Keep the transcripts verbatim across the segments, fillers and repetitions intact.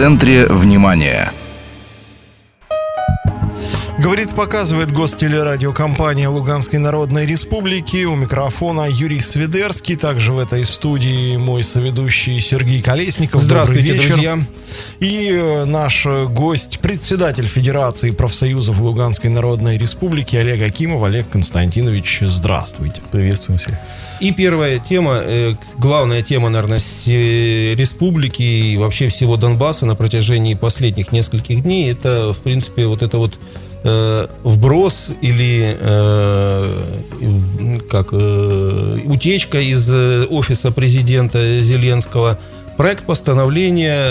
центре внимания. Говорит, показывает гостелерадиокомпания Луганской Народной Республики. У микрофона Юрий Свидерский. Также в этой студии мой соведущий Сергей Колесников. Здравствуйте, друзья. И наш гость, председатель Федерации профсоюзов Луганской Народной Республики Олег Акимов. Олег Константинович, здравствуйте. Приветствуем всех. И первая тема, э, главная тема, наверное, с, э, республики и вообще всего Донбасса на протяжении последних нескольких дней, это, в принципе, вот это вот э, вброс или э, как э, утечка из э, офиса президента Зеленского, проект постановления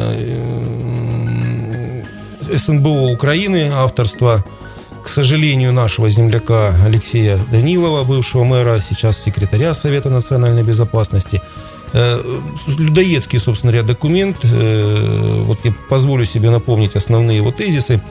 э, СНБО Украины, авторства, к сожалению, нашего земляка Алексея Данилова, бывшего мэра, сейчас секретаря Совета национальной безопасности. Людоедский, собственно говоря, документ. Вот я позволю себе напомнить основные его тезисы.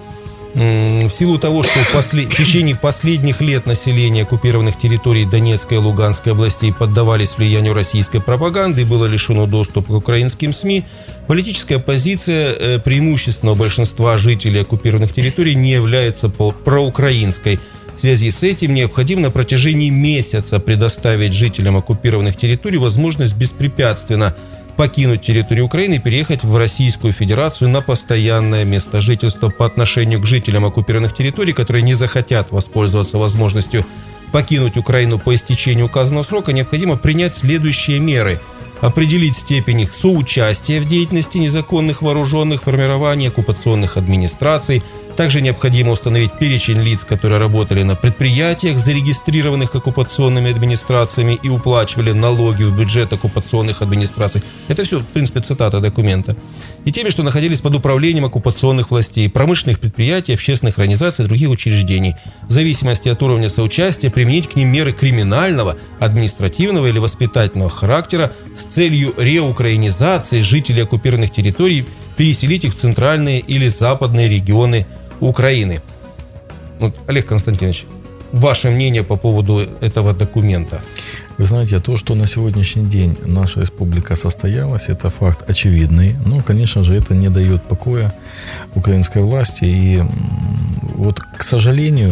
В силу того, что в, послед... в течение последних лет население оккупированных территорий Донецкой и Луганской областей поддавались влиянию российской пропаганды и было лишено доступа к украинским СМИ, политическая позиция преимущественного большинства жителей оккупированных территорий не является проукраинской. В связи с этим необходимо на протяжении месяца предоставить жителям оккупированных территорий возможность беспрепятственно покинуть территорию Украины и переехать в Российскую Федерацию на постоянное место жительства. По отношению к жителям оккупированных территорий, которые не захотят воспользоваться возможностью покинуть Украину по истечению указанного срока, необходимо принять следующие меры. Определить степень их соучастия в деятельности незаконных вооруженных формирований, оккупационных администраций. Также необходимо установить перечень лиц, которые работали на предприятиях, зарегистрированных оккупационными администрациями и уплачивали налоги в бюджет оккупационных администраций. Это все, в принципе, цитата документа. И теми, что находились под управлением оккупационных властей, промышленных предприятий, общественных организаций и других учреждений. В зависимости от уровня соучастия применить к ним меры криминального, административного или воспитательного характера с целью реукраинизации жителей оккупированных территорий, переселить их в центральные или западные регионы Украины. Вот, Олег Константинович, ваше мнение по поводу этого документа? Вы знаете, то, что на сегодняшний день наша республика состоялась, это факт очевидный. Но, конечно же, это не дает покоя украинской власти. И вот, к сожалению,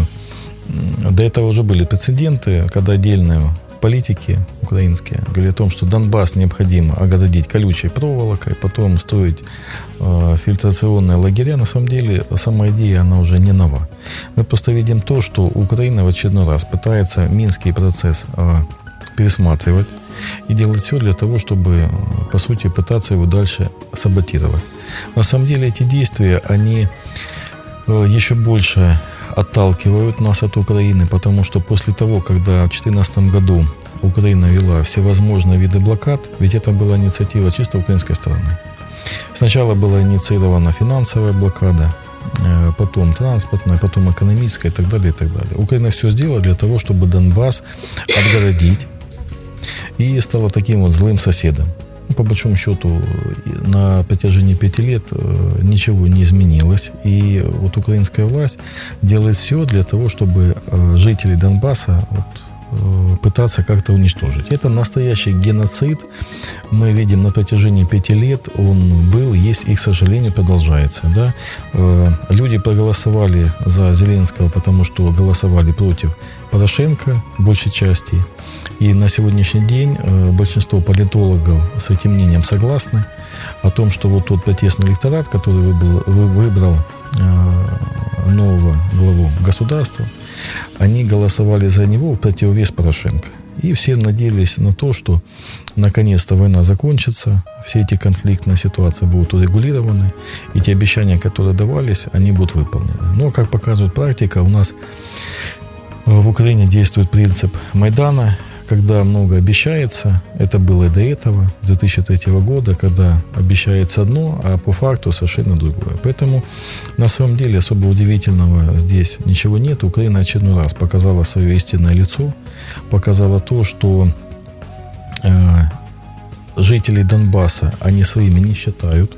до этого уже были прецеденты, когда отдельные политики украинские говорят о том, что Донбасс необходимо огородить колючей проволокой, потом строить э, фильтрационные лагеря. На самом деле, сама идея, она уже не нова. Мы просто видим то, что Украина в очередной раз пытается Минский процесс э, пересматривать и делать все для того, чтобы, по сути, пытаться его дальше саботировать. На самом деле, эти действия, они э, еще больше отталкивают нас от Украины, потому что после того, когда в две тысячи четырнадцатом году Украина вела всевозможные виды блокад, ведь это была инициатива чисто украинской стороны. Сначала была инициирована финансовая блокада, потом транспортная, потом экономическая и так далее, и так далее. Украина все сделала для того, чтобы Донбасс отгородить и стала таким вот злым соседом. По большому счету, на протяжении пяти лет ничего не изменилось. И вот украинская власть делает все для того, чтобы жителей Донбасса вот, пытаться как-то уничтожить. Это настоящий геноцид. Мы видим на протяжении пяти лет он был, есть и, к сожалению, продолжается. Да? Люди проголосовали за Зеленского, потому что голосовали против Порошенко, большей части. И на сегодняшний день большинство политологов с этим мнением согласны о том, что вот тот протестный электорат, который выбрал, выбрал нового главу государства, они голосовали за него в противовес Порошенко. И все надеялись на то, что наконец-то война закончится, все эти конфликтные ситуации будут урегулированы, и те обещания, которые давались, они будут выполнены. Но, как показывает практика, у нас в Украине действует принцип Майдана, когда много обещается. Это было и до этого, с две тысячи третьего года, когда обещается одно, а по факту совершенно другое. Поэтому на самом деле особо удивительного здесь ничего нет. Украина очередной раз показала свое истинное лицо, показала то, что э, жителей Донбасса они своими не считают.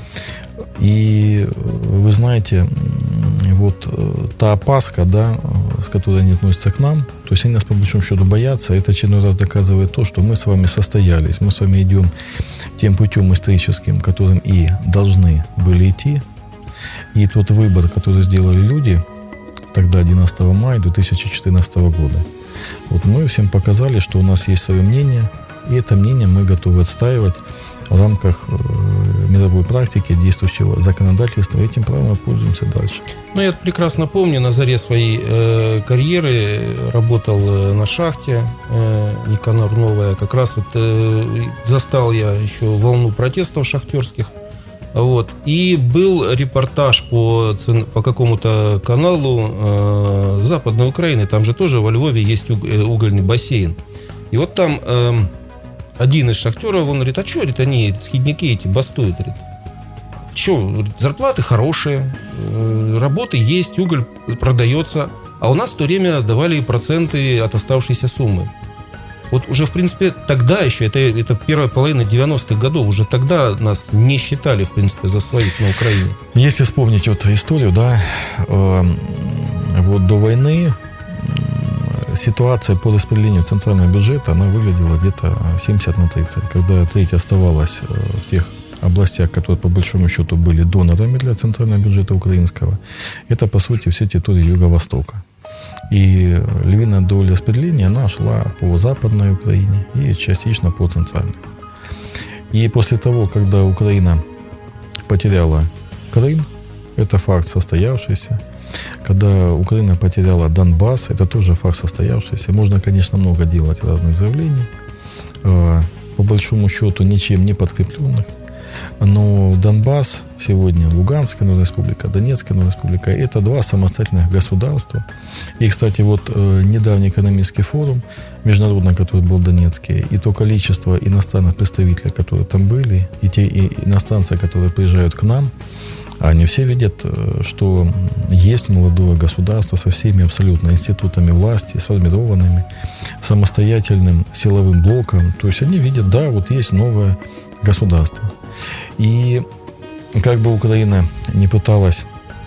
И вы знаете, вот та опаска, да, с которой они относятся к нам, то есть они нас по большому счету боятся. Это очередной раз доказывает то, что мы с вами состоялись, мы с вами идем тем путем историческим, которым и должны были идти. И тот выбор, который сделали люди тогда, одиннадцатого мая две тысячи четырнадцатого года, вот мы всем показали, что у нас есть свое мнение, и это мнение мы готовы отстаивать в рамках э, мировой практики, действующего законодательства. Этим правом мы пользуемся дальше. Ну, я прекрасно помню, на заре своей э, карьеры работал э, на шахте э, Никанор Новая. Как раз вот э, застал я еще волну протестов шахтерских. Вот. И был репортаж по, по какому-то каналу э, Западной Украины. Там же тоже во Львове есть угольный бассейн. И вот там... Э, Один из шахтеров, он говорит, а что, говорит, они, схидники эти, бастуют, говорит. Что, зарплаты хорошие, работы есть, уголь продается, а у нас в то время давали проценты от оставшейся суммы. Вот уже, в принципе, тогда еще, это, это первая половина девяностых годов, уже тогда нас не считали, в принципе, за своих на Украине. Если вспомнить вот историю, да, э, вот до войны ситуация по распределению центрального бюджета, она выглядела где-то семьдесят на тридцать, когда треть оставалась в тех областях, которые по большому счету были донорами для центрального бюджета украинского. Это, по сути, все территории Юго-Востока. И львиная доля распределения, она шла по Западной Украине и частично по Центральной. И после того, когда Украина потеряла Крым, это факт состоявшийся. Когда Украина потеряла Донбасс, это тоже факт состоявшийся. Можно, конечно, много делать разных заявлений, по большому счету ничем не подкрепленных. Но Донбасс сегодня, Луганская Народная Республика, Донецкая Народная Республика, это два самостоятельных государства. И, кстати, вот недавний экономический форум международный, который был в Донецке, и то количество иностранных представителей, которые там были, и те и иностранцы, которые приезжают к нам, они все видят, что есть молодое государство со всеми абсолютно институтами власти, сформированными, самостоятельным силовым блоком. То есть они видят, да, вот есть новое государство. И как бы Украина не пыталась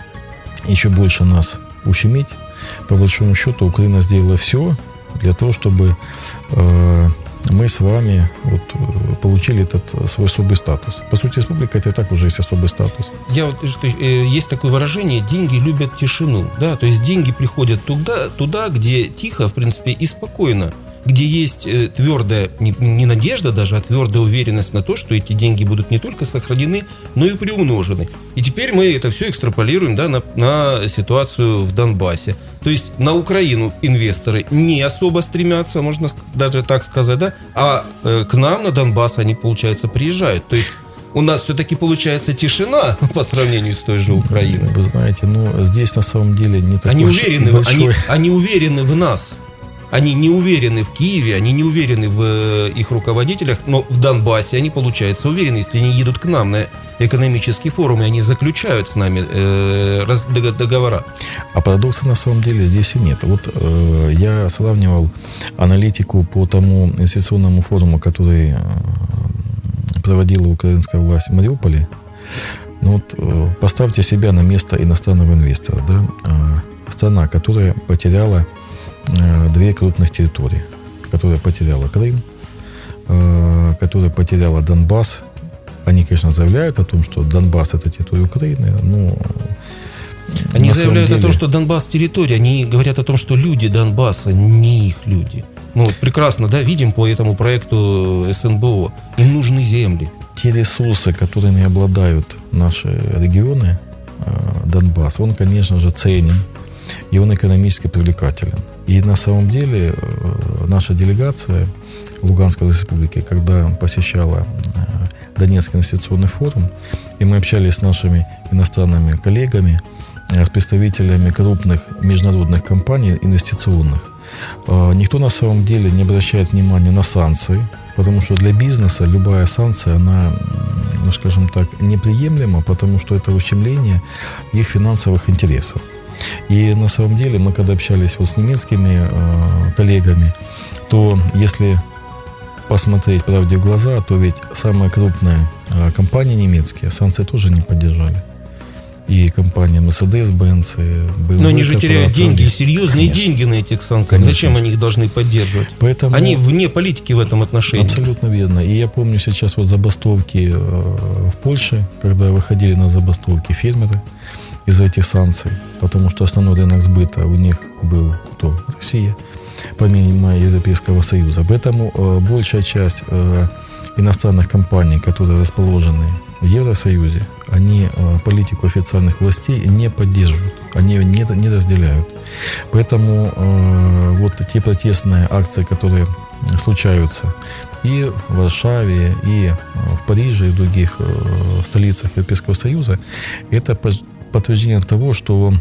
еще больше нас ущемить, по большому счету Украина сделала все для того, чтобы э, мы с вами вот, получили этот свой особый статус. По сути, республика это и так уже есть особый статус. Я вот, что, есть такое выражение: деньги любят тишину. Да? То есть деньги приходят туда, туда, где тихо, в принципе, и спокойно, где есть твердая, не, не надежда даже, а твердая уверенность на то, что эти деньги будут не только сохранены, но и приумножены. И теперь мы это все экстраполируем, да, на, на ситуацию в Донбассе. То есть на Украину инвесторы не особо стремятся, можно даже так сказать, да, а э, к нам на Донбасс они, получается, приезжают. То есть у нас все-таки получается тишина по сравнению с той же Украиной. Вы знаете, ну здесь на самом деле не такой они уверены, большой... они, они уверены в нас. Они не уверены в Киеве, они не уверены в их руководителях, но в Донбассе они, получается, уверены. Если они едут к нам на экономический форум, и они заключают с нами э, договора. А парадокса на самом деле здесь и нет. Вот э, я сравнивал аналитику по тому инвестиционному форуму, который э, проводила украинская власть в Мариуполе. Ну, вот, э, поставьте себя на место иностранного инвестора. Да? Э, страна, которая потеряла две крупных территории, которая потеряла Крым, которая потеряла Донбасс. Они, конечно, заявляют о том, что Донбасс — это территория Украины, но... Они заявляют деле... о том, что Донбасс — территория. Они говорят о том, что люди Донбасса не их люди. Мы вот прекрасно, да, видим по этому проекту эс эн бэ о. Им нужны земли. Те ресурсы, которыми обладают наши регионы, Донбасс, он, конечно же, ценен, и он экономически привлекателен. И на самом деле наша делегация Луганской Республики, когда посещала Донецкий инвестиционный форум, и мы общались с нашими иностранными коллегами, с представителями крупных международных компаний инвестиционных, никто на самом деле не обращает внимания на санкции, потому что для бизнеса любая санкция, она, ну, скажем так, неприемлема, потому что это ущемление их финансовых интересов. И на самом деле мы, когда общались вот с немецкими э, коллегами, то если посмотреть правде в глаза, то ведь самые крупные э, компании немецкие санкции тоже не поддержали. и компания Mercedes-Benz. Но они же теряют деньги, серьезные Конечно. деньги на этих санкциях. Конечно. Зачем они их должны поддерживать? Поэтому... Они вне политики в этом отношении. Абсолютно верно. И я помню сейчас вот забастовки в Польше, когда выходили на забастовки фермеры из-за этих санкций, потому что основной рынок сбыта у них был кто? Россия, помимо Европейского Союза. Поэтому э, большая часть э, иностранных компаний, которые расположены в Евросоюзе, они э, политику официальных властей не поддерживают, они ее не, не разделяют. Поэтому э, вот те протестные акции, которые случаются и в Варшаве, и в Париже, и в других э, столицах Европейского Союза, это подтверждение того, что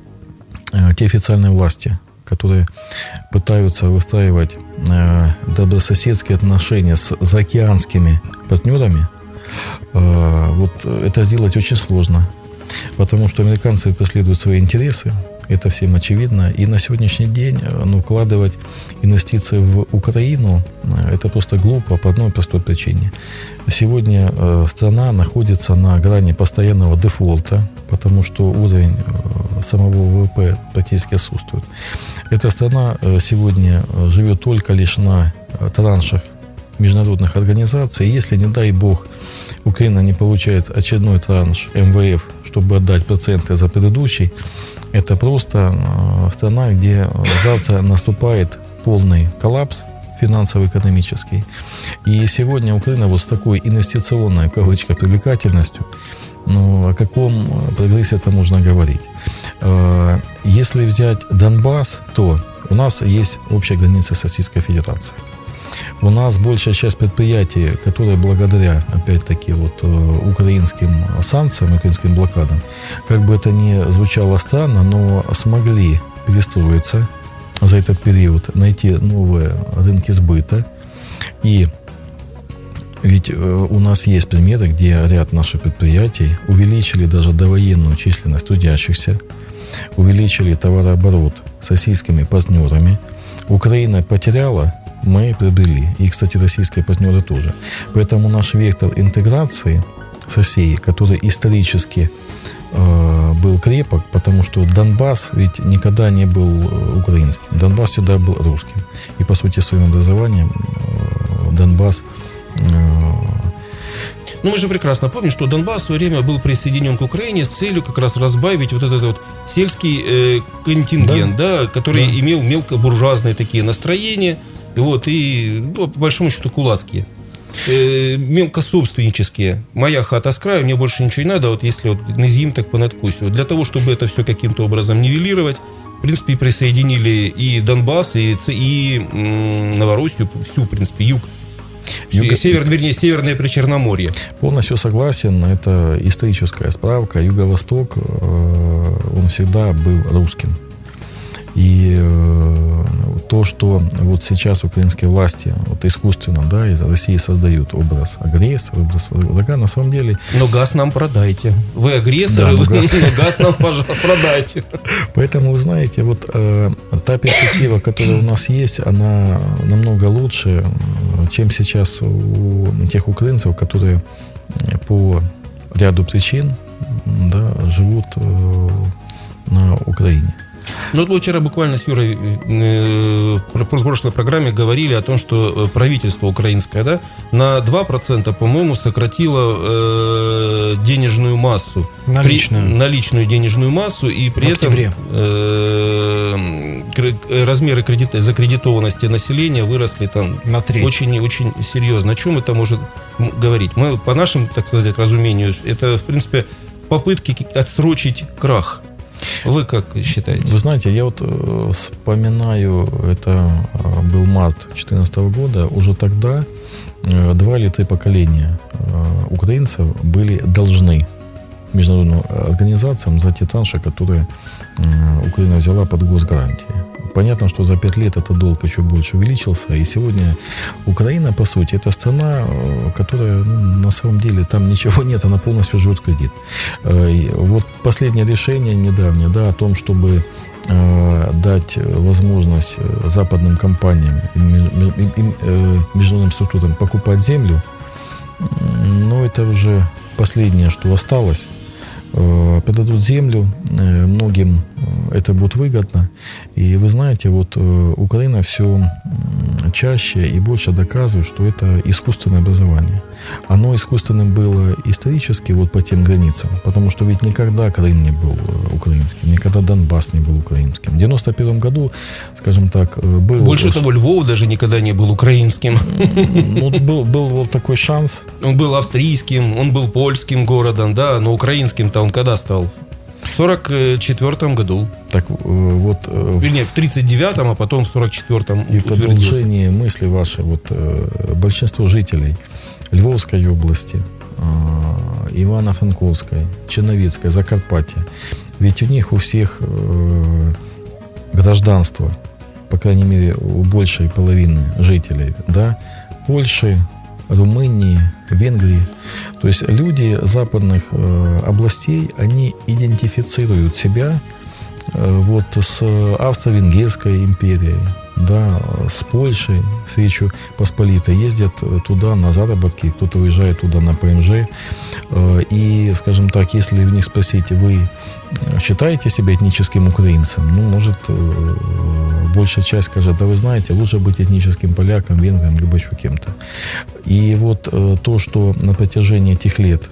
э, те официальные власти, которые пытаются выстраивать э, добрососедские отношения с заокеанскими партнерами, э, вот это сделать очень сложно, потому что американцы преследуют свои интересы, это всем очевидно, и на сегодняшний день ну, вкладывать инвестиции в Украину это просто глупо по одной простой причине. Сегодня э, страна находится на грани постоянного дефолта, потому что уровень э, самого ВВП практически отсутствует. Эта страна э, сегодня живет только лишь на э, траншах международных организаций. И если, не дай бог, Украина не получает очередной транш эм вэ эф, чтобы отдать проценты за предыдущий, это просто э, страна, где завтра наступает полный коллапс финансово-экономический. И сегодня Украина вот с такой инвестиционной, в кавычках, привлекательностью, ну, о каком прогрессе это можно говорить? Э, если взять Донбасс, то у нас есть общая граница с Российской Федерацией. У нас большая часть предприятий, которые благодаря, опять-таки, вот, украинским санкциям, украинским блокадам, как бы это ни звучало странно, но смогли перестроиться за этот период, найти новые рынки сбыта. И ведь у нас есть примеры, где ряд наших предприятий увеличили даже довоенную численность трудящихся, увеличили товарооборот с российскими партнерами. Украина потеряла, мы приобрели. И, кстати, российские партнеры тоже. Поэтому наш вектор интеграции с Россией, который исторически э, был крепок, потому что Донбасс ведь никогда не был украинским. Донбасс всегда был русским. И, по сути, своим образованием э, Донбасс... Э, Ну, мы же прекрасно помним, что Донбасс в свое время был присоединен к Украине с целью как раз разбавить вот этот вот сельский э, контингент, да. Да, который да. имел мелкобуржуазные такие настроения, вот, и, ну, по большому счету, кулацкие, э, мелкособственнические. Моя хата с краю, мне больше ничего не надо, вот если вот назим так понадкусивать. Для того, чтобы это все каким-то образом нивелировать, в принципе, присоединили и Донбасс, и, и м, Новороссию, всю, в принципе, юг. Юго... Север, вернее, Северное Причерноморье. Полностью согласен. Это историческая справка. Юго-Восток, он всегда был русским. И то, что вот сейчас украинские власти вот искусственно, да, из России создают образ агрессора, образ врага, на самом деле... Но газ нам продайте. Вы агрессор, да, но, газ... но газ нам, пожалуйста, продайте. Поэтому, вы знаете, вот э, та перспектива, которая у нас есть, она намного лучше, чем сейчас у тех украинцев, которые по ряду причин, да, живут э, на Украине. Ну, вот мы вчера буквально с Юрой э, в прошлой программе говорили о том, что правительство украинское, да, на два процента, по-моему, сократило э, денежную массу. Наличную. При, наличную денежную массу, и при этом э, размеры кредита, закредитованности населения выросли там очень-очень серьезно. О чем это может говорить? Мы, по нашим, так сказать, разумению, это, в принципе, попытки отсрочить крах. Вы как считаете? Вы знаете, я вот э, вспоминаю, это э, был март две тысячи четырнадцатого года, уже тогда э, два или три поколения э, украинцев были должны международным организациям за те транши, которые э, Украина взяла под госгарантии. Понятно, что за пять лет этот долг еще больше увеличился, и сегодня Украина, по сути, это страна, которая, ну, на самом деле, там ничего нет, она полностью живет в кредит. И вот последнее решение недавнее, да, о том, чтобы э, дать возможность западным компаниям и международным структурам покупать землю, но это уже последнее, что осталось. продадут землю, многим это будет выгодно. И вы знаете, вот Украина все чаще и больше доказывает, что это искусственное образование. Оно искусственным было исторически вот по тем границам, потому что ведь никогда Крым не был украинским, никогда Донбасс не был украинским. В девяносто первом году, скажем так, был... Больше того, Львов даже никогда не был украинским. Ну, был, был вот такой шанс. Он был австрийским, он был польским городом, да, но украинским-то он когда стал? В сорок четвертом году. Так вот... Вернее, в тридцать девятом, а потом в сорок четвертом и в продолжении мысли вашей, вот большинство жителей Львовской области, Ивано-Франковской, Черновицкой, Закарпатья, ведь у них у всех гражданство, по крайней мере, у большей половины жителей, да, Польши, Румынии, Венгрии. То есть люди западных э, областей, они идентифицируют себя э, вот с Австро-Венгерской империей, да, с Польшей, с Речью Посполитой, ездят туда на заработки, кто-то уезжает туда на ПМЖ. Э, и, скажем так, если у них спросить, вы считаете себя этническим украинцем, ну, может, э, большая часть скажет, да вы знаете, лучше быть этническим поляком, венгром, либо еще кем-то. И вот э, то, что на протяжении этих лет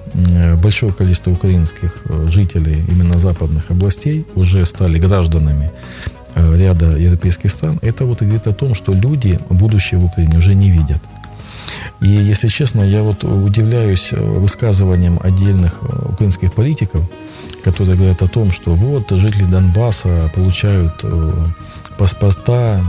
э, большое количество украинских э, жителей именно западных областей уже стали гражданами э, ряда европейских стран, это вот говорит о том, что люди будущее в Украине уже не видят. И, если честно, я вот удивляюсь высказываниям отдельных украинских политиков, которые говорят о том, что вот жители Донбасса получают э, паспорта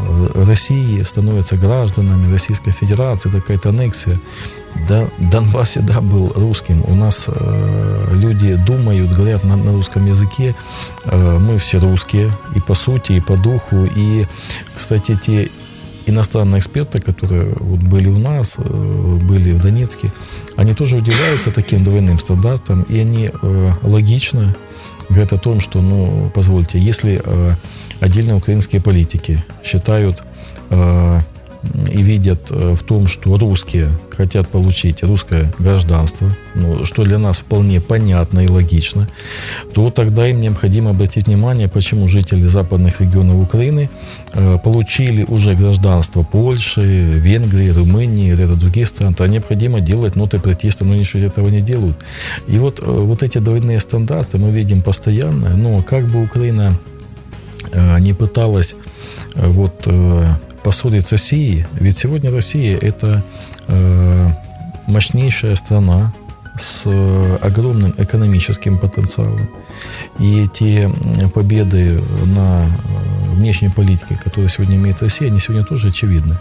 России, становятся гражданами Российской Федерации, какая-то аннексия. Да, Донбасс всегда был русским. У нас э, люди думают, говорят на, на русском языке. Э, мы все русские и по сути, и по духу. И, кстати, те иностранные эксперты, которые вот были у нас, э, были в Донецке, они тоже удивляются таким двойным стандартам. И они э, логично говорят о том, что, ну, позвольте, если э, отдельные украинские политики считают э, и видят в том, что русские хотят получить русское гражданство, ну, что для нас вполне понятно и логично, то тогда им необходимо обратить внимание, почему жители западных регионов Украины э, получили уже гражданство Польши, Венгрии, Румынии, ряда других стран. То необходимо делать ноты протеста, но ничего этого не делают. И вот, э, вот эти двойные стандарты мы видим постоянно, но как бы Украина э, не пыталась э, вот, э, поссорить с Россией, ведь сегодня Россия – это э, мощнейшая страна с огромным экономическим потенциалом. И те победы на внешней политике, которые сегодня имеет Россия, они сегодня тоже очевидны.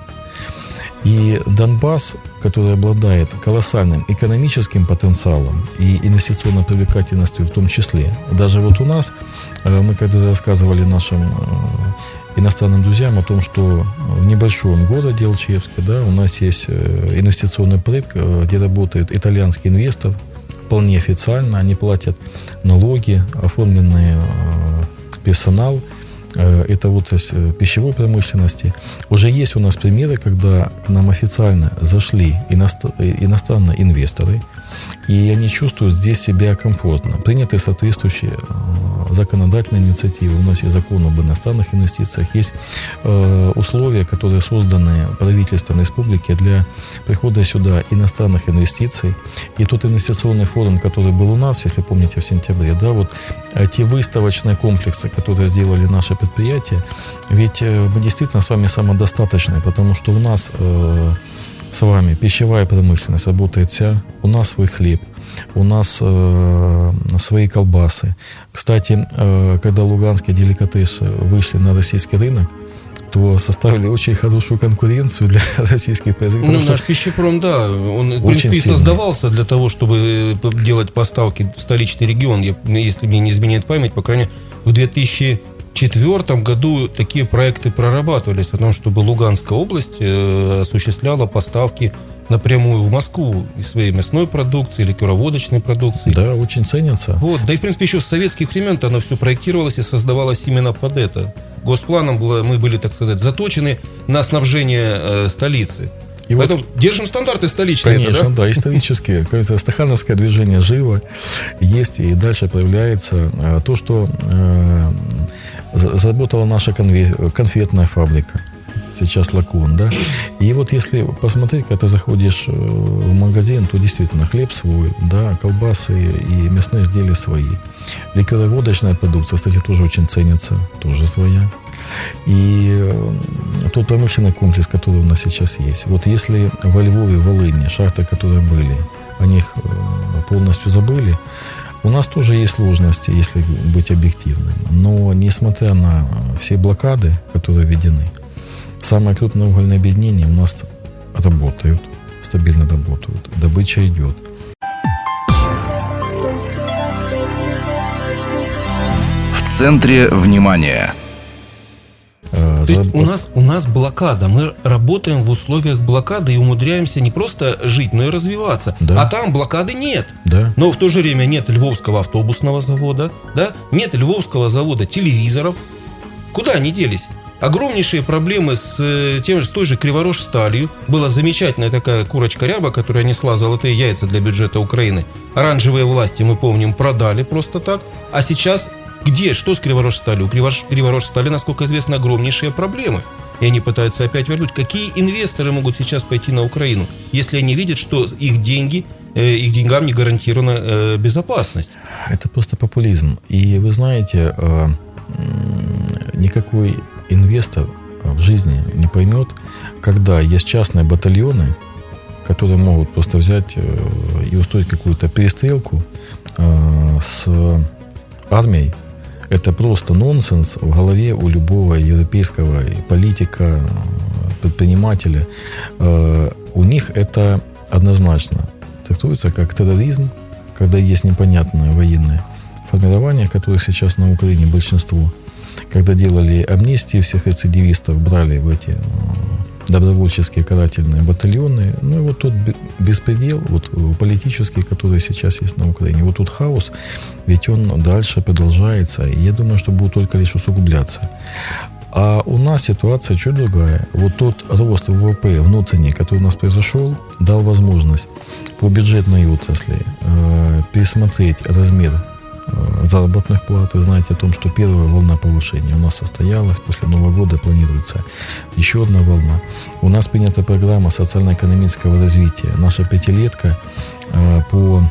И Донбасс, который обладает колоссальным экономическим потенциалом и инвестиционной привлекательностью в том числе. Даже вот у нас, мы когда рассказывали нашим иностранным друзьям о том, что в небольшом городе Алчевске, да, у нас есть инвестиционный проект, где работает итальянский инвестор, вполне официально, они платят налоги, оформленный персонал, это отрасль пищевой промышленности. Уже есть у нас примеры, когда к нам официально зашли иностранные инвесторы, и они чувствуют здесь себя комфортно. Приняты соответствующие законодательные инициативы. У нас есть закон об иностранных инвестициях, есть э, условия, которые созданы правительством республики для прихода сюда иностранных инвестиций. И тот инвестиционный форум, который был у нас, если помните, в сентябре, да, вот э, те выставочные комплексы, которые сделали наши предприятия, ведь э, мы действительно с вами самодостаточны, потому что у нас э, с вами пищевая промышленность работает вся, у нас свой хлеб, у нас э, свои колбасы. Кстати, э, когда луганские деликатесы вышли на российский рынок, то составили очень хорошую конкуренцию для российских производителей. Ну, наш пищепром, да, он, в принципе, и создавался для того, чтобы делать поставки в столичный регион. Я, если мне не изменяет память, по крайней мере, в две тысячи четвёртом году такие проекты прорабатывались, о том, чтобы Луганская область э, осуществляла поставки напрямую в Москву из своей мясной продукции, ликероводочной продукции. Да, очень ценится. Вот. Да и, в принципе, еще с советских времен оно все проектировалось и создавалось именно под это. Госпланом было, мы были, так сказать, заточены на снабжение э, столицы. И Поэтому вот, держим стандарты столичные. Конечно, это, да? да, исторические. Как говорится, стахановское движение живо есть, и дальше проявляется то, что э, заработала наша конфетная фабрика. Сейчас Лакон, да. И вот если посмотреть, когда ты заходишь в магазин, то действительно хлеб свой, да, колбасы и мясные изделия свои. Ликероводочная продукция, кстати, тоже очень ценится, тоже своя. И тот промышленный комплекс, который у нас сейчас есть. Вот если во Львове, в Волыни, шахты, которые были, о них полностью забыли, у нас тоже есть сложности, если быть объективным. Но несмотря на все блокады, которые введены, самые крупные угольные объединения у нас работают, стабильно работают. Добыча идет. В центре внимания. То есть у нас, у нас блокада. Мы работаем в условиях блокады и умудряемся не просто жить, но и развиваться. Да. А там блокады нет. Да. Но в то же время нет Львовского автобусного завода, да? Нет Львовского завода телевизоров. Куда они делись? Огромнейшие проблемы с, тем, с той же Криворожсталью. Была замечательная такая курочка-ряба, которая несла золотые яйца для бюджета Украины. Оранжевые власти, мы помним, продали просто так. А сейчас где? Что с Криворожсталью? У Криворожстали, насколько известно, огромнейшие проблемы. И они пытаются опять вернуть. Какие инвесторы могут сейчас пойти на Украину, если они видят, что их деньги, их деньгам не гарантирована безопасность? Это просто популизм. И вы знаете, никакой инвестор в жизни не поймет, когда есть частные батальоны, которые могут просто взять и устроить какую-то перестрелку с армией. Это просто нонсенс в голове у любого европейского политика, предпринимателя. У них это однозначно трактуется как терроризм, когда есть непонятное военное формирование, которых сейчас на Украине большинство. Когда делали амнистии всех рецидивистов, брали в эти добровольческие карательные батальоны. Ну и вот тут беспредел вот, политический, который сейчас есть на Украине. Вот тут хаос, ведь он дальше продолжается. И я думаю, что будет только лишь усугубляться. А у нас ситуация чуть другая. Вот тот рост ВВП внутренний, который у нас произошел, дал возможность по бюджетной отрасли э, пересмотреть размер заработных плат. Вы знаете о том, что первая волна повышения у нас состоялась. После Нового года планируется еще одна волна. У нас принята программа социально-экономического развития. Наша пятилетка по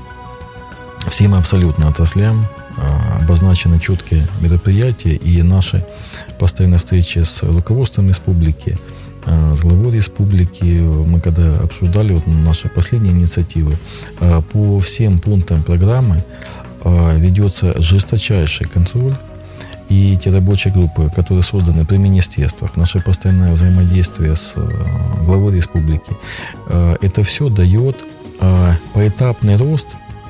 всем абсолютно отраслям. Обозначены четкие мероприятия. И наши постоянные встречи с руководством республики, с главой республики, мы когда обсуждали вот наши последние инициативы, по всем пунктам программы ведется жесточайший контроль, и те рабочие группы, которые созданы при министерствах, наше постоянное взаимодействие с главой республики, это все дает поэтапный рост,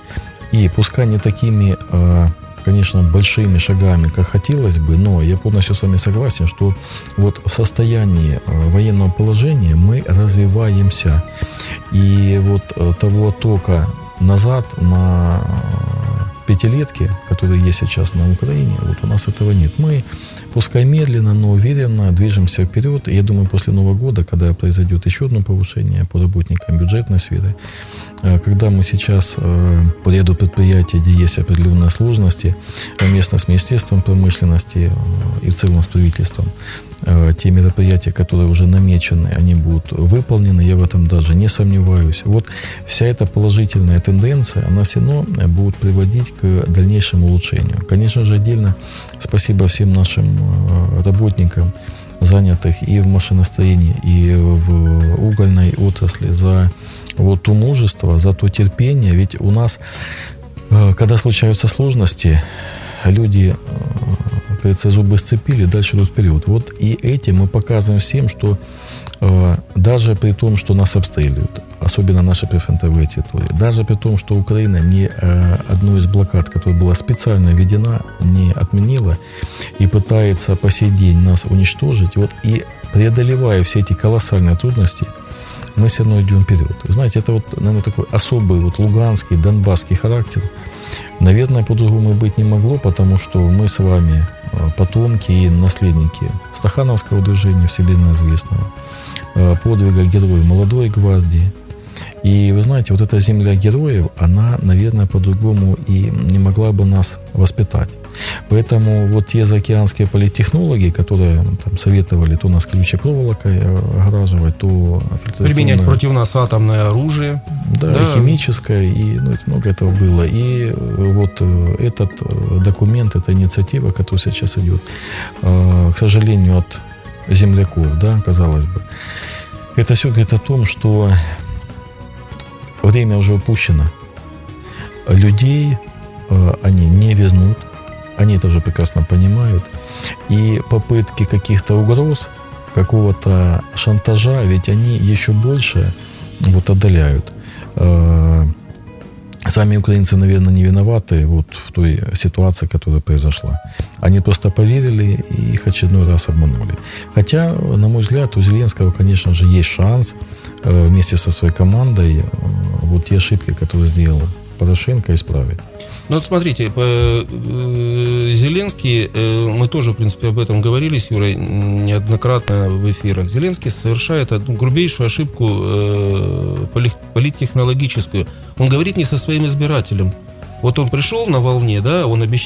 и пускай не такими, конечно, большими шагами, как хотелось бы, но я полностью с вами согласен, что вот в состоянии военного положения мы развиваемся, и вот того оттока назад на пятилетки, которые есть сейчас на Украине, вот у нас этого нет. Мы, пускай медленно, но уверенно движемся вперед. И я думаю, после Нового года, когда произойдет еще одно повышение по работникам бюджетной сферы, когда мы сейчас по ряду предприятий, где есть определенные сложности, совместно с Министерством промышленности и в целом с правительством, те мероприятия, которые уже намечены, они будут выполнены, я в этом даже не сомневаюсь. Вот вся эта положительная тенденция, она все равно будет приводить к дальнейшему улучшению. Конечно же, отдельно спасибо всем нашим работникам, занятых и в машиностроении, и в угольной отрасли, за вот то мужество, за то терпение. Ведь у нас, когда случаются сложности, люди, как говорится, зубы сцепили, дальше идут вперед. Вот и этим мы показываем всем, что э, даже при том, что нас обстреливают, особенно наши прифронтовые территории, даже при том, что Украина не э, одну из блокад, которая была специально введена, не отменила и пытается по сей день нас уничтожить, вот и преодолевая все эти колоссальные трудности, мы все равно идем вперед. Вы знаете, это вот, наверное, такой особый вот луганский, донбасский характер. Наверное, по-другому быть не могло, потому что мы с вами потомки и наследники Стахановского движения, всемирно известного, подвига героев Молодой гвардии. И вы знаете, вот эта земля героев, она, наверное, по-другому и не могла бы нас воспитать. Поэтому вот те заокеанские политтехнологи, которые там советовали то нас ключепроволокой ограживать, то применять против нас атомное оружие. Да, да. И химическое, и ну, много этого было. И вот этот документ, эта инициатива, которая сейчас идет, к сожалению, от земляков, да, казалось бы, это все говорит о том, что время уже упущено. Людей э, они не вернут. Они это уже прекрасно понимают. И попытки каких-то угроз, какого-то шантажа, ведь они еще больше вот, отдаляют. Э, сами украинцы, наверное, не виноваты вот, в той ситуации, которая произошла. Они просто поверили и их очередной раз обманули. Хотя, на мой взгляд, у Зеленского, конечно же, есть шанс э, вместе со своей командой э, вот те ошибки, которые сделал Порошенко, исправить. Ну вот смотрите, Зеленский, мы тоже, в принципе, об этом говорили с Юрой неоднократно в эфирах. Зеленский совершает одну грубейшую ошибку политтехнологическую. Он говорит не со своим избирателем. Вот он пришел на волне, да, он обещ...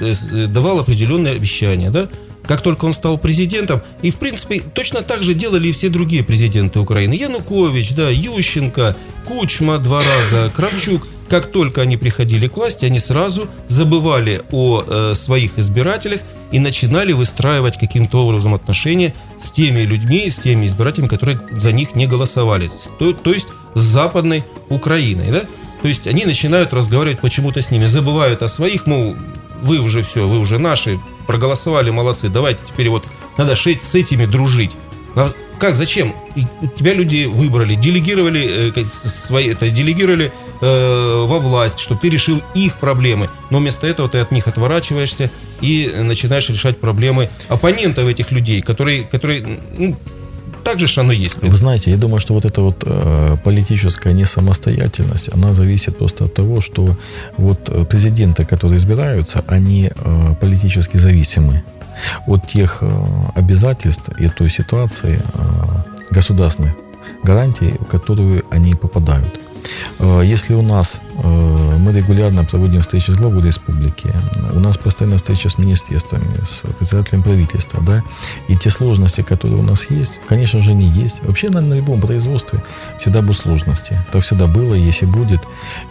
давал определенные обещания, да. Как только он стал президентом, и, в принципе, точно так же делали и все другие президенты Украины. Янукович, да, Ющенко, Кучма два раза, Кравчук. Как только они приходили к власти, они сразу забывали о э, своих избирателях и начинали выстраивать каким-то образом отношения с теми людьми, с теми избирателями, которые за них не голосовали. То, то есть с Западной Украиной, да? То есть они начинают разговаривать почему-то с ними, забывают о своих, мол, вы уже все, вы уже наши, проголосовали, молодцы, давайте теперь вот надо с этими дружить. Как, зачем? И тебя люди выбрали, делегировали, э, свои, это, делегировали э, во власть, чтобы ты решил их проблемы. Но вместо этого ты от них отворачиваешься и начинаешь решать проблемы оппонентов этих людей, которые, которые ну, так же ж оно есть. Вы знаете, я думаю, что вот эта вот э, политическая несамостоятельность, она зависит просто от того, что вот президенты, которые избираются, они э, политически зависимы от тех э, обязательств и той ситуации э, государственных гарантий, в которую они попадают. Э, если у нас э, мы регулярно проводим встречи с главой республики, у нас постоянно встречи с министерствами, с председателем правительства, да, и те сложности, которые у нас есть, конечно же, они есть. Вообще на, на любом производстве всегда будут сложности. Это всегда было, есть и будет.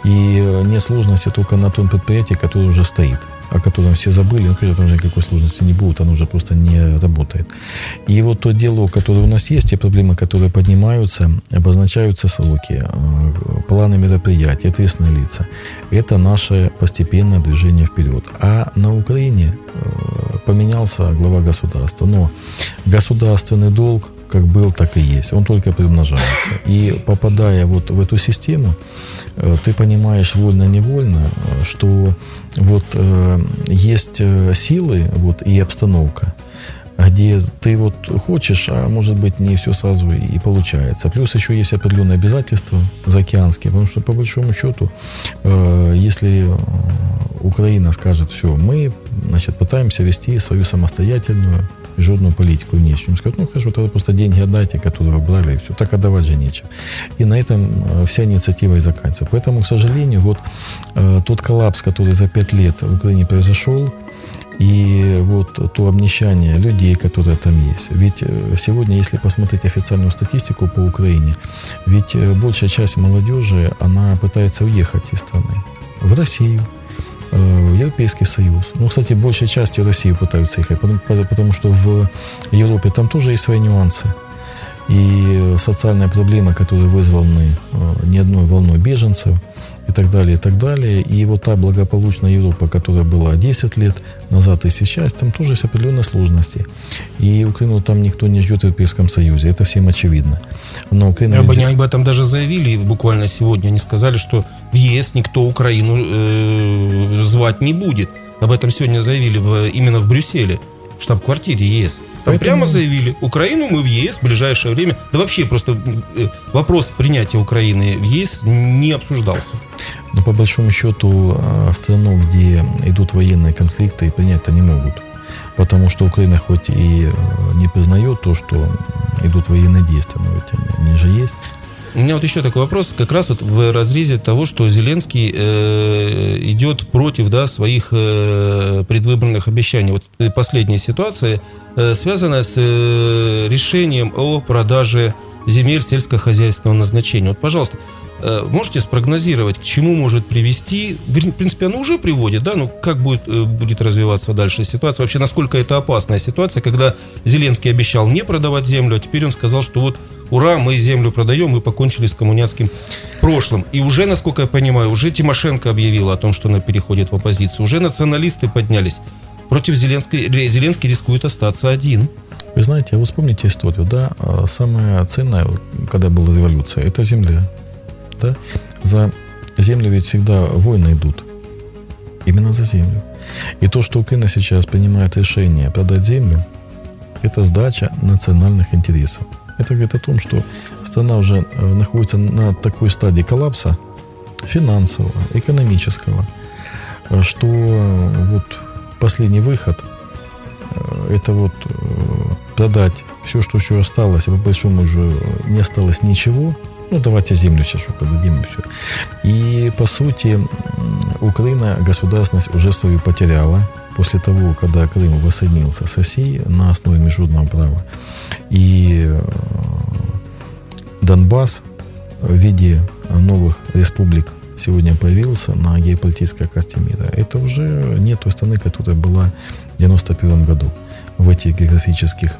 И не сложности только на том предприятии, которое уже стоит, о котором все забыли, ну, конечно, там уже никакой сложности не будет, оно уже просто не работает. И вот то дело, которое у нас есть, те проблемы, которые поднимаются, обозначаются сроки, планы мероприятий, ответственные лица. Это наше постепенное движение вперед. А на Украине поменялся глава государства. Но государственный долг как был, так и есть. Он только приумножается. И попадая вот в эту систему, ты понимаешь вольно-невольно, что вот э, есть силы вот, и обстановка, где ты вот хочешь, а может быть не все сразу и получается. Плюс еще есть определенные обязательства заокеанские, потому что по большому счету, э, если Украина скажет, все, мы, значит, пытаемся вести свою самостоятельную международную политику внешнюю. Скажут, ну хорошо, тогда просто деньги отдайте, которые вы брали, и все. Так отдавать же нечем. И на этом вся инициатива и заканчивается. Поэтому, к сожалению, вот э, тот коллапс, который за пять лет в Украине произошел, и вот то обнищание людей, которые там есть. Ведь сегодня, если посмотреть официальную статистику по Украине, ведь большая часть молодежи, она пытается уехать из страны в Россию, в Европейский Союз. Ну, кстати, большей части в Россию пытаются ехать, потому, потому что в Европе там тоже есть свои нюансы. И социальные проблемы, которые вызваны не одной волной беженцев, и так далее, и так далее. И вот та благополучная Европа, которая была десять лет назад и сейчас, там тоже есть определенные сложности. И Украину там никто не ждет в Европейском Союзе. Это всем очевидно. Но Украина... Они об этом даже заявили буквально сегодня. Они сказали, что в ЕС никто Украину э, звать не будет. Об этом сегодня заявили в, именно в Брюсселе, в штаб-квартире ЕС. Там Поэтому... прямо заявили, Украину мы в ЕС в ближайшее время... Да вообще просто вопрос принятия Украины в ЕС не обсуждался. Но по большому счету страну, где идут военные конфликты, принять-то не могут. Потому что Украина хоть и не признает то, что идут военные действия, но ведь они, они же есть. У меня вот еще такой вопрос, как раз вот в разрезе того, что Зеленский э, идет против, да, своих э, предвыборных обещаний. Вот последняя ситуация э, связана с э, решением о продаже земель сельскохозяйственного назначения. Вот, пожалуйста, э, можете спрогнозировать, к чему может привести, в принципе, оно уже приводит, да, но как будет, э, будет развиваться дальше ситуация, вообще, насколько это опасная ситуация, когда Зеленский обещал не продавать землю, а теперь он сказал, что вот ура, мы землю продаем, мы покончили с коммунистским прошлым. И уже, насколько я понимаю, уже Тимошенко объявила о том, что она переходит в оппозицию. Уже националисты поднялись. Против Зеленской, Зеленский рискует остаться один. Вы знаете, вы вспомните историю, да? Самое ценное, когда была революция, это земля. Да? За землю ведь всегда войны идут. Именно за землю. И то, что Украина сейчас принимает решение продать землю, это сдача национальных интересов. Это говорит о том, что страна уже находится на такой стадии коллапса финансового, экономического, что вот последний выход – это вот продать все, что еще осталось, а по большому уже не осталось ничего. Ну, давайте землю сейчас продадим и все. И, по сути, Украина государственность уже свою потеряла после того, когда Крым воссоединился с Россией на основе международного права. И Донбасс в виде новых республик сегодня появился на геополитической карте мира. Это уже не той страны, которая была в девяносто первом году в этих географических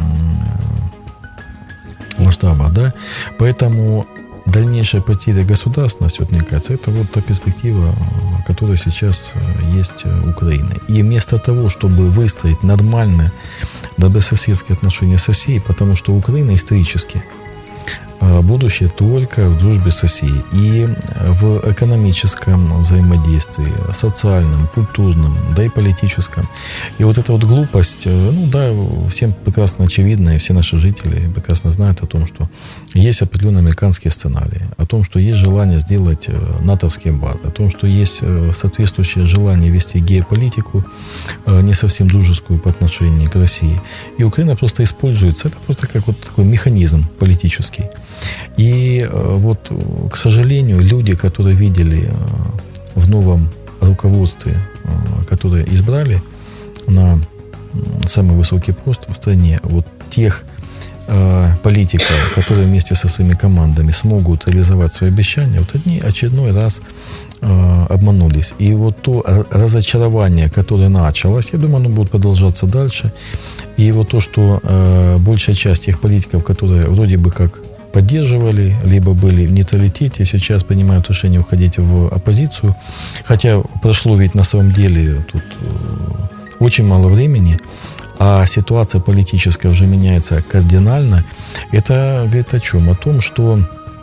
масштабах. Да? Поэтому дальнейшая потеря государственности, вот мне кажется, это вот та перспектива, которая сейчас есть у Украины. И вместо того, чтобы выстроить нормальные добрососедские отношения с Россией, потому что Украина исторически будущее только в дружбе с Россией и в экономическом взаимодействии, социальном, культурном, да и политическом. И вот эта вот глупость, ну да, всем прекрасно очевидно, и все наши жители прекрасно знают о том, что есть определенные американские сценарии, о том, что есть желание сделать натовские базы, о том, что есть соответствующее желание вести геополитику, не совсем дружескую по отношению к России. И Украина просто используется, это просто как вот такой механизм политический. И вот, к сожалению, люди, которые видели в новом руководстве, которое избрали на самый высокий пост в стране, вот тех политиков, которые вместе со своими командами смогут реализовать свои обещания, вот они очередной раз обманулись. И вот то разочарование, которое началось, я думаю, оно будет продолжаться дальше. И вот то, что большая часть тех политиков, которые вроде бы как поддерживали, либо были в нейтралитете, сейчас принимают решение уходить в оппозицию. Хотя прошло ведь на самом деле тут очень мало времени, а ситуация политическая уже меняется кардинально. Это говорит о чем? О том, что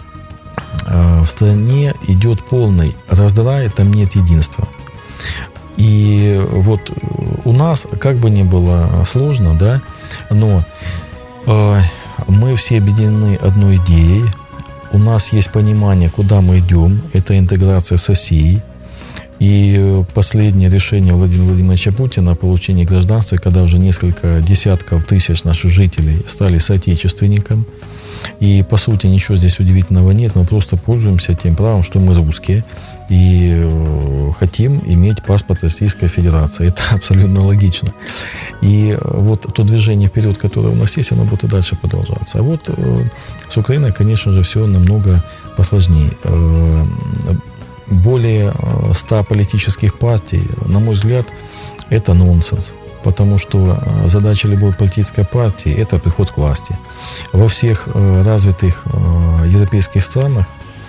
в стране идет полный раздрай, там нет единства. И вот у нас, как бы ни было сложно, да, но мы все объединены одной идеей. У нас есть понимание, куда мы идем. Это интеграция с Россией. И последнее решение Владимира Владимировича Путина о получении гражданства, когда уже несколько десятков тысяч наших жителей стали соотечественниками. И, по сути, ничего здесь удивительного нет. Мы просто пользуемся тем правом, что мы русские. И хотим иметь паспорт Российской Федерации. Это абсолютно логично. И вот то движение вперед, которое у нас есть, оно будет и дальше продолжаться. А вот с Украиной, конечно же, все намного посложнее. Более ста политических партий, на мой взгляд, это нонсенс. Потому что задача любой политической партии – это приход к власти. Во всех развитых европейских странах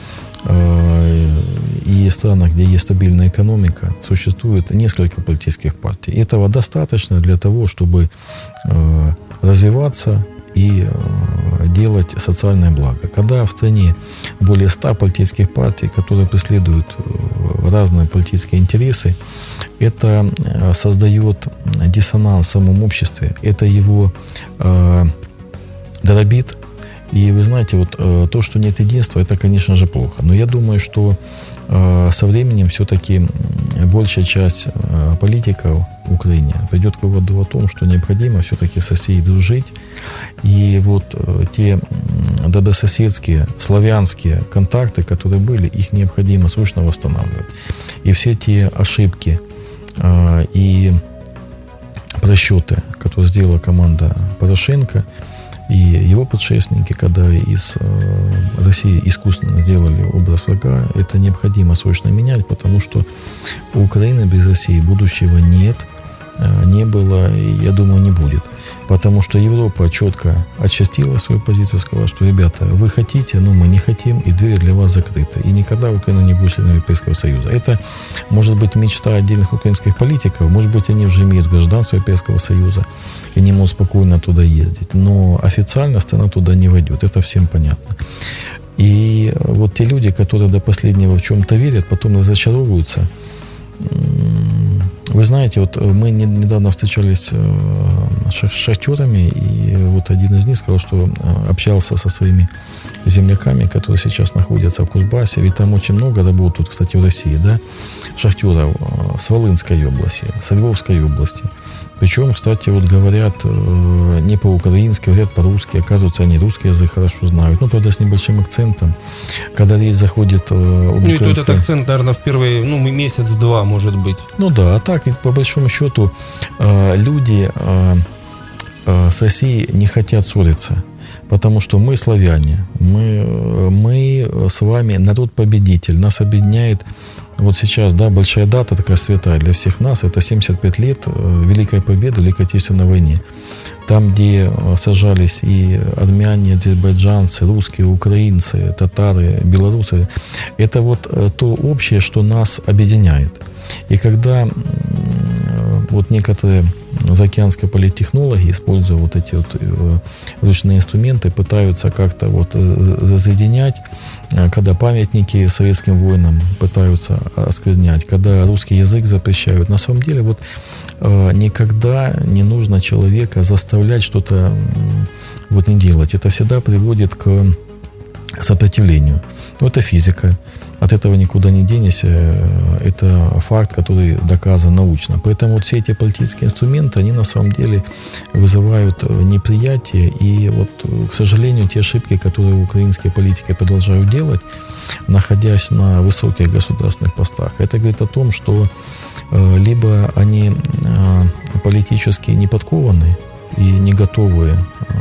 и странах, где есть стабильная экономика, существует несколько политических партий. Этого достаточно для того, чтобы развиваться и делать социальное благо. Когда в стране более ста политических партий, которые преследуют разные политические интересы, это создает диссонанс в самом обществе, это его э, дробит. И вы знаете, вот э, то, что нет единства, это, конечно же, плохо. Но я думаю, что э, со временем все-таки большая часть э, политиков Украине, придет к выводу о том, что необходимо все-таки с Россией дружить. И вот те добрососедские, славянские контакты, которые были, их необходимо срочно восстанавливать. И все те ошибки и просчеты, которые сделала команда Порошенко и его предшественники, когда из России искусственно сделали образ врага, это необходимо срочно менять, потому что у Украины без России будущего нет, не было и, я думаю, не будет. Потому что Европа четко очертила свою позицию, сказала, что, ребята, вы хотите, но мы не хотим, и двери для вас закрыты. И никогда Украина не будет членом Европейского Союза. Это может быть мечта отдельных украинских политиков, может быть, они уже имеют гражданство Европейского Союза и не могут спокойно туда ездить. Но официально страна туда не войдет, это всем понятно. И вот те люди, которые до последнего в чем-то верят, потом разочаровываются. Вы знаете, вот мы недавно встречались с шахтерами, и вот один из них сказал, что общался со своими земляками, которые сейчас находятся в Кузбассе, ведь там очень много работают, кстати, в России, да, шахтеров с Волынской области, с Львовской области. Причем, кстати, вот говорят не по-украински, говорят по-русски. Оказывается, они русский язык хорошо знают. Ну, правда, с небольшим акцентом. Когда речь заходит об украинской... Ну, и тут этот акцент, наверное, в первый, ну, месяц-два, может быть. Ну, да. А так, по большому счету, люди с Россией не хотят ссориться. Потому что мы славяне. Мы, мы с вами народ-победитель. Нас объединяет... Вот сейчас, да, большая дата такая святая для всех нас, это семьдесят пять лет Великой Победы в Великой Отечественной войне. Там, где сражались и армяне, азербайджанцы, русские, украинцы, татары, белорусы. Это вот то общее, что нас объединяет. И когда вот некоторые заокеанские политтехнологи, используя вот эти вот ручные инструменты, пытаются как-то вот разъединять, когда памятники советским воинам пытаются осквернять, когда русский язык запрещают. На самом деле вот никогда не нужно человека заставлять что-то вот не делать. Это всегда приводит к сопротивлению. Ну, это физика. От этого никуда не денешься. Это факт, который доказан научно. Поэтому вот все эти политические инструменты, они на самом деле вызывают неприятие. И вот, к сожалению, те ошибки, которые украинские политики продолжают делать, находясь на высоких государственных постах, это говорит о том, что либо они политически не подкованы и не готовы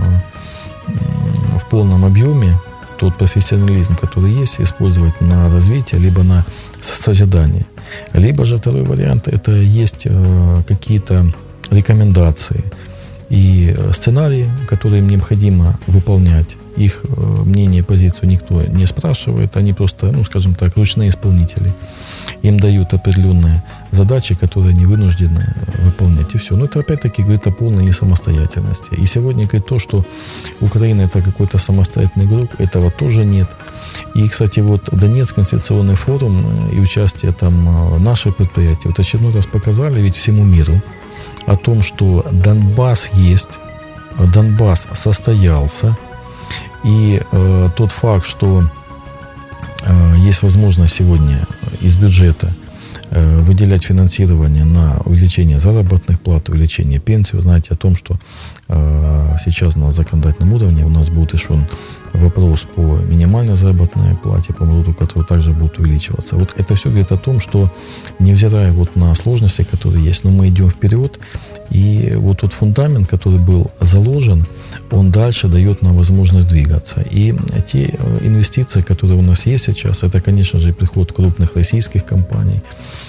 в полном объеме тот профессионализм, который есть, использовать на развитие, либо на созидание. Либо же второй вариант, это есть какие-то рекомендации и сценарии, которые им необходимо выполнять. Их мнение, позицию никто не спрашивает, они просто, ну, скажем так, ручные исполнители. Им дают определенные задачи, которые они вынуждены выполнять, и все. Но это опять-таки говорит о полной несамостоятельности. И сегодня говорит то, что Украина это какой-то самостоятельный игрок, этого тоже нет. И, кстати, вот Донецкий конституционный форум и участие там наших предприятий вот очередной раз показали ведь всему миру о том, что Донбасс есть, Донбасс состоялся, и э, тот факт, что э, есть возможность сегодня из бюджета э, выделять финансирование на увеличение заработных плат, увеличение пенсий. Вы знаете о том, что э, сейчас на законодательном уровне у нас будет решен вопрос по минимальной заработной плате, по МРУДу, который также будет увеличиваться. Вот это все говорит о том, что невзирая вот на сложности, которые есть, но мы идем вперед. И вот тот фундамент, который был заложен, он дальше дает нам возможность двигаться. И те инвестиции, которые у нас есть сейчас, это, конечно же, приход крупных российских компаний.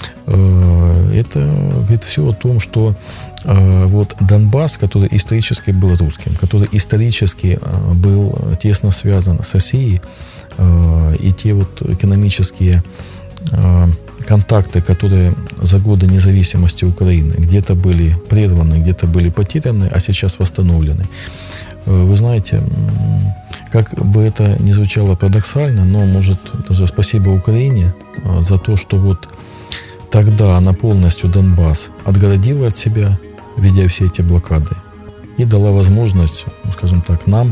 Это говорит все о том, что вот Донбасс, который исторически был русским, который исторически был тесно связан с Россией, и те вот экономические контакты, которые за годы независимости Украины где-то были прерваны, где-то были потеряны, а сейчас восстановлены. Вы знаете, как бы это ни звучало парадоксально, но, может, даже спасибо Украине за то, что вот тогда она полностью Донбасс отгородила от себя, ведя все эти блокады, и дала возможность, скажем так, нам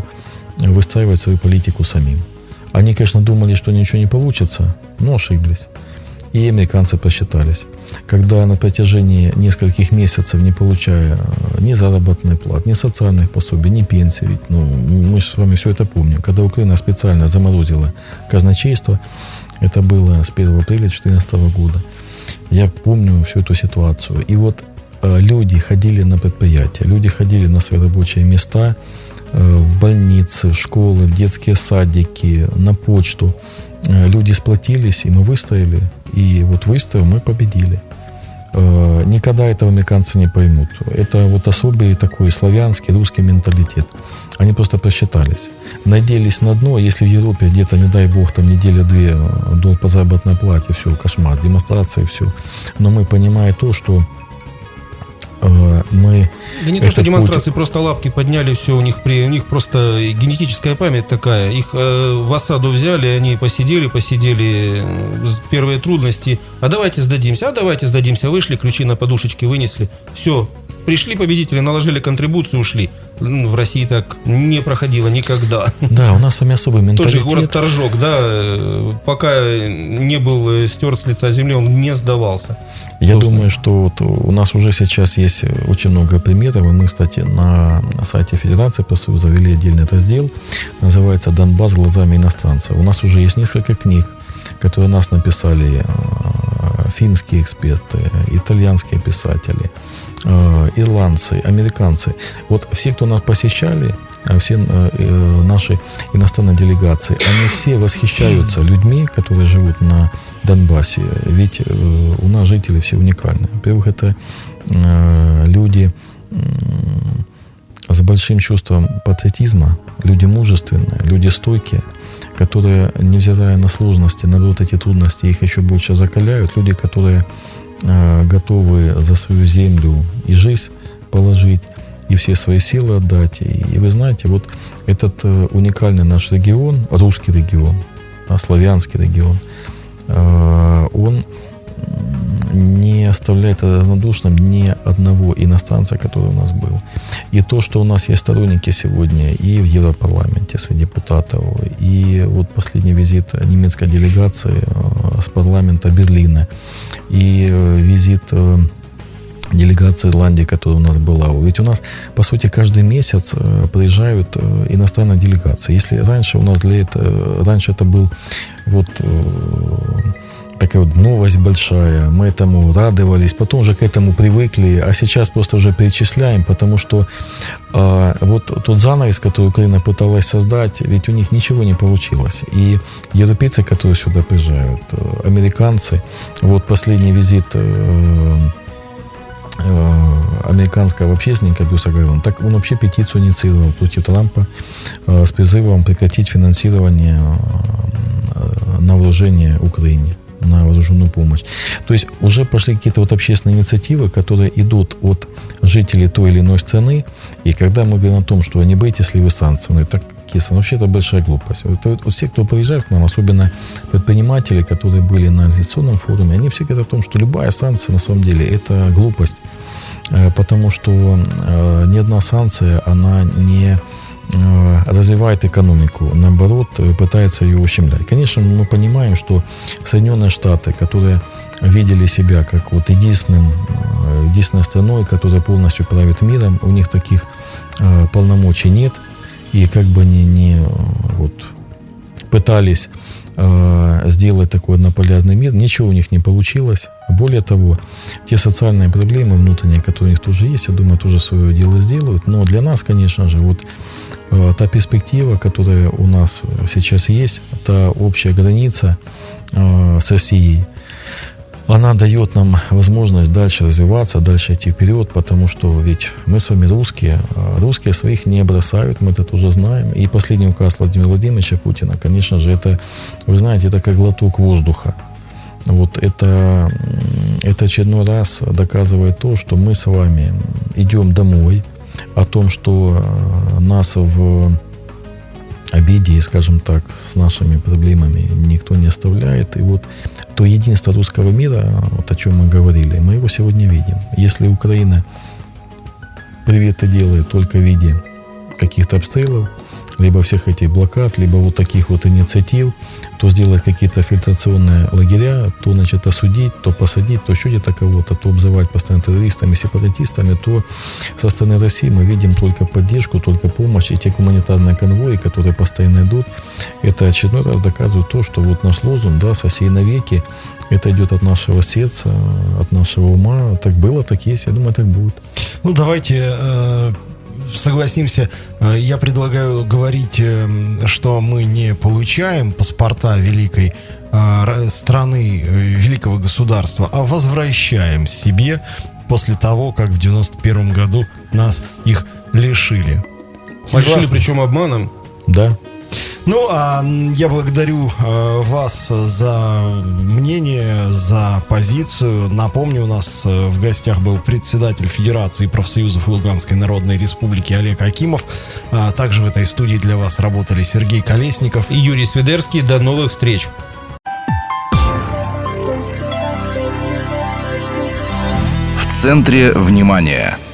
выстраивать свою политику самим. Они, конечно, думали, что ничего не получится, но ошиблись. и американцы просчитались. Когда на протяжении нескольких месяцев, не получая ни заработной платы, ни социальных пособий, ни пенсий, ведь, ну, мы с вами все это помним, когда Украина специально заморозила казначейство, это было с первого апреля две тысячи четырнадцатого года, я помню всю эту ситуацию. И вот э, люди ходили на предприятия, люди ходили на свои рабочие места, э, в больницы, в школы, в детские садики, на почту. Э, люди сплотились, и мы выстояли. И вот выстояв, мы победили. Э, никогда этого американцы не поймут. Это вот особый такой славянский, русский менталитет. Они просто просчитались. Надеялись на дно. Если в Европе где-то, не дай бог, там неделя-две долг по заработной плате, все, кошмар, демонстрации, все. Но мы понимаем то, что э, мы... Да не то, что демонстрации, путь... просто лапки подняли, все, у них, при, у них просто генетическая память такая. Их э, в осаду взяли, они посидели, посидели, э, первые трудности. А давайте сдадимся, а давайте сдадимся. Вышли, ключи на подушечке вынесли. Все, пришли победители, наложили контрибуцию, ушли. В России так не проходило никогда. Да, у нас самый особый менталитет. Тот же город Торжок, да, пока не был стерт с лица земли, он не сдавался. Я Просто. думаю, что вот у нас уже сейчас есть очень много примеров. И мы, кстати, на сайте Федерации профсоюза завели отдельный раздел. Называется «Донбасс глазами иностранцев». У нас уже есть несколько книг, которые нас написали финские эксперты, итальянские писатели, ирландцы, американцы. Вот все, кто нас посещали, все наши иностранные делегации, они все восхищаются людьми, которые живут на Донбассе. Ведь у нас жители все уникальны. Во-первых, это люди с большим чувством патриотизма, люди мужественные, люди стойкие, которые, невзирая на сложности, наоборот, эти трудности их еще больше закаляют. Люди, которые готовы за свою землю и жизнь положить, и все свои силы отдать. И, и вы знаете, вот этот уникальный наш регион, русский регион, а, славянский регион, э, он не оставляет равнодушным ни одного иностранца, который у нас был. И то, что у нас есть сторонники сегодня и в Европарламенте среди депутатов, и вот последний визит немецкой делегации с парламента Берлина, и визит делегации Ирландии, которая у нас была. Ведь у нас, по сути, каждый месяц приезжают иностранные делегации. Если раньше у нас для этого, раньше это был вот такая вот новость большая, мы этому радовались, потом уже к этому привыкли, а сейчас просто уже перечисляем, потому что э, вот тот занавес, который Украина пыталась создать, ведь у них ничего не получилось. И европейцы, которые сюда приезжают, э, американцы, вот последний визит э, э, американского общественника Брюса Гарланда, так он вообще петицию инициировал против Трампа э, с призывом прекратить финансирование э, на вооружение Украине, на вооруженную помощь. То есть уже пошли какие-то вот общественные инициативы, которые идут от жителей той или иной страны. И когда мы говорим о том, что не боитесь ли вы санкций, ну, так, вообще это большая глупость. Вот, вот все, кто приезжает к нам, особенно предприниматели, которые были на инвестиционном форуме, они все говорят о том, что любая санкция на самом деле это глупость, потому что ни одна санкция, она не развивает экономику, наоборот, пытается ее ущемлять. Конечно, мы понимаем, что Соединенные Штаты, которые видели себя как вот единственным, единственной страной, которая полностью правит миром, у них таких э, полномочий нет, и как бы они не вот, пытались э, сделать такой однополярный мир, ничего у них не получилось. Более того, те социальные проблемы внутренние, которые у них тоже есть, я думаю, тоже свое дело сделают. Но для нас, конечно же, вот э, та перспектива, которая у нас сейчас есть, та общая граница э, с Россией, она дает нам возможность дальше развиваться, дальше идти вперед, потому что ведь мы с вами русские, а русские своих не бросают, мы это тоже знаем. И последний указ Владимира Владимировича Путина, конечно же, это, вы знаете, это как глоток воздуха. Вот это, это очередной раз доказывает то, что мы с вами идем домой, о том, что нас в обиде, скажем так, с нашими проблемами никто не оставляет. И вот то единство русского мира, вот о чем мы говорили, мы его сегодня видим. Если Украина привет и делает только в виде каких-то обстрелов, либо всех этих блокад, либо вот таких вот инициатив, то сделать какие-то фильтрационные лагеря, то, значит, осудить, то посадить, то еще где-то кого-то, то обзывать постоянно террористами, сепаратистами, то со стороны России мы видим только поддержку, только помощь. И те гуманитарные конвои, которые постоянно идут, это очередной раз доказывает то, что вот наш лозунг, да, «Сосей навеки», это идет от нашего сердца, от нашего ума. Так было, так есть, я думаю, так будет. Ну, давайте э, согласимся. Я предлагаю говорить, что мы не получаем паспорта великой э, страны, великого государства, а возвращаем себе после того, как в девяносто первом году нас их лишили. Лишили, причем обманом. Да. Ну, а я благодарю э, вас за мнение, за позицию. Напомню, у нас э, в гостях был председатель Федерации профсоюзов Луганской Народной Республики Олег Акимов. А также в этой студии для вас работали Сергей Колесников и Юрий Свидерский. До новых встреч. В центре внимания.